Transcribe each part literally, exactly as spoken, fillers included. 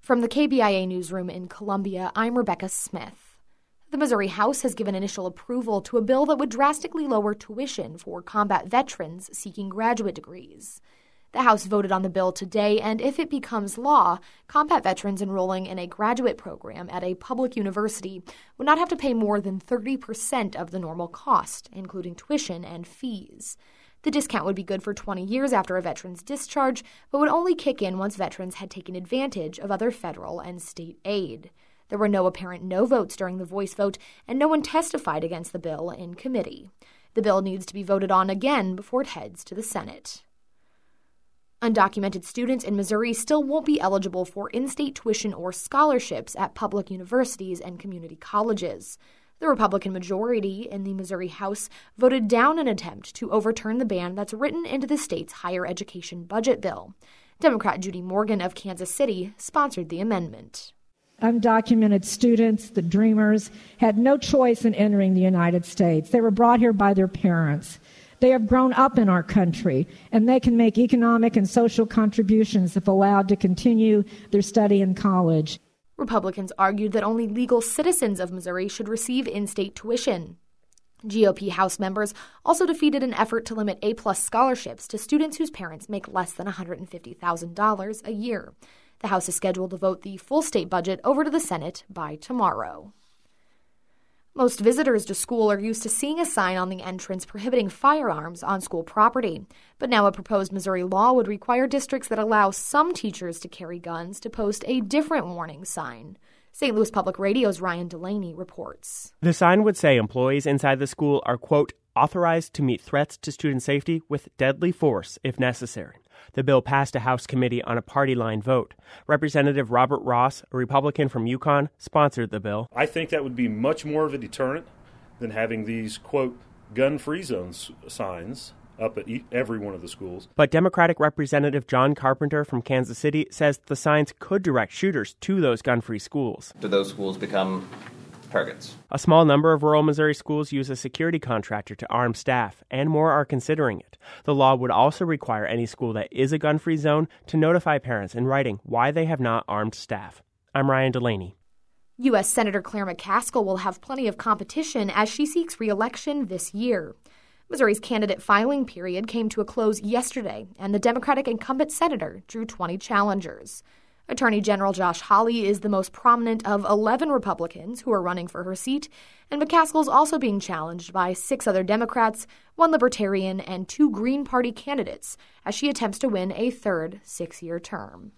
From the K B I A newsroom in Columbia, I'm Rebecca Smith. The Missouri House has given initial approval to a bill that would drastically lower tuition for combat veterans seeking graduate degrees. The House voted on the bill today, and if it becomes law, combat veterans enrolling in a graduate program at a public university would not have to pay more than thirty percent of the normal cost, including tuition and fees. The discount would be good for twenty years after a veteran's discharge, but would only kick in once veterans had taken advantage of other federal and state aid. There were no apparent no votes during the voice vote, and no one testified against the bill in committee. The bill needs to be voted on again before it heads to the Senate. Undocumented students in Missouri still won't be eligible for in-state tuition or scholarships at public universities and community colleges. The Republican majority in the Missouri House voted down an attempt to overturn the ban that's written into the state's higher education budget bill. Democrat Judy Morgan of Kansas City sponsored the amendment. Undocumented students, the dreamers, had no choice in entering the United States. They were brought here by their parents. They have grown up in our country, and they can make economic and social contributions if allowed to continue their study in college. Republicans argued that only legal citizens of Missouri should receive in-state tuition. G O P House members also defeated an effort to limit A-plus scholarships to students whose parents make less than one hundred fifty thousand dollars a year. The House is scheduled to vote the full state budget over to the Senate by tomorrow. Most visitors to school are used to seeing a sign on the entrance prohibiting firearms on school property. But now a proposed Missouri law would require districts that allow some teachers to carry guns to post a different warning sign. Saint Louis Public Radio's Ryan Delaney reports. The sign would say employees inside the school are, quote, authorized to meet threats to student safety with deadly force if necessary. The bill passed a House committee on a party-line vote. Representative Robert Ross, a Republican from Yukon, sponsored the bill. I think that would be much more of a deterrent than having these, quote, gun-free zones signs up at every one of the schools. But Democratic Representative John Carpenter from Kansas City says the signs could direct shooters to those gun-free schools. Do those schools become targets? A small number of rural Missouri schools use a security contractor to arm staff, and more are considering it. The law would also require any school that is a gun-free zone to notify parents in writing why they have not armed staff. I'm Ryan Delaney. U S Senator Claire McCaskill will have plenty of competition as she seeks re-election this year. Missouri's candidate filing period came to a close yesterday, and the Democratic incumbent senator drew twenty challengers. Attorney General Josh Hawley is the most prominent of eleven Republicans who are running for her seat, and McCaskill is also being challenged by six other Democrats, one Libertarian, and two Green Party candidates as she attempts to win a third six-year term.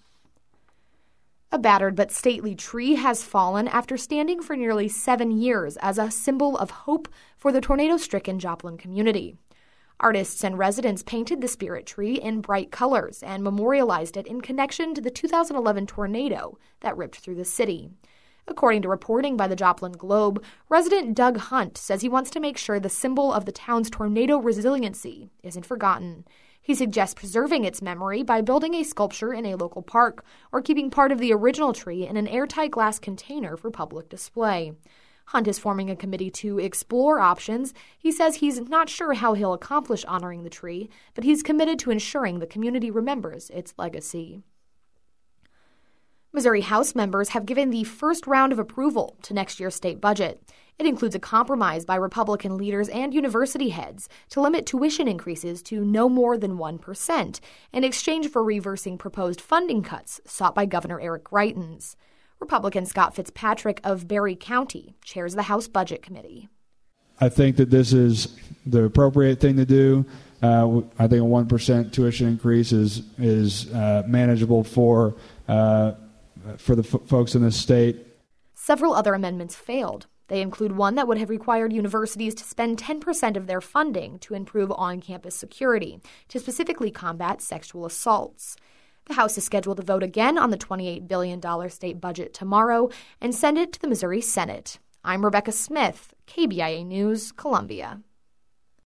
A battered but stately tree has fallen after standing for nearly seven years as a symbol of hope for the tornado-stricken Joplin community. Artists and residents painted the spirit tree in bright colors and memorialized it in connection to the two thousand eleven tornado that ripped through the city. According to reporting by the Joplin Globe, resident Doug Hunt says he wants to make sure the symbol of the town's tornado resiliency isn't forgotten. He suggests preserving its memory by building a sculpture in a local park or keeping part of the original tree in an airtight glass container for public display. Hunt is forming a committee to explore options. He says he's not sure how he'll accomplish honoring the tree, but he's committed to ensuring the community remembers its legacy. Missouri House members have given the first round of approval to next year's state budget. It includes a compromise by Republican leaders and university heads to limit tuition increases to no more than one percent in exchange for reversing proposed funding cuts sought by Governor Eric Greitens. Republican Scott Fitzpatrick of Berry County chairs the House Budget Committee. I think that this is the appropriate thing to do. Uh, I think a one percent tuition increase is is uh, manageable for uh, for the f- folks in this state. Several other amendments failed. They include one that would have required universities to spend ten percent of their funding to improve on-campus security, to specifically combat sexual assaults. The House is scheduled to vote again on the twenty-eight billion dollars state budget tomorrow and send it to the Missouri Senate. I'm Rebecca Smith, K B I A News, Columbia.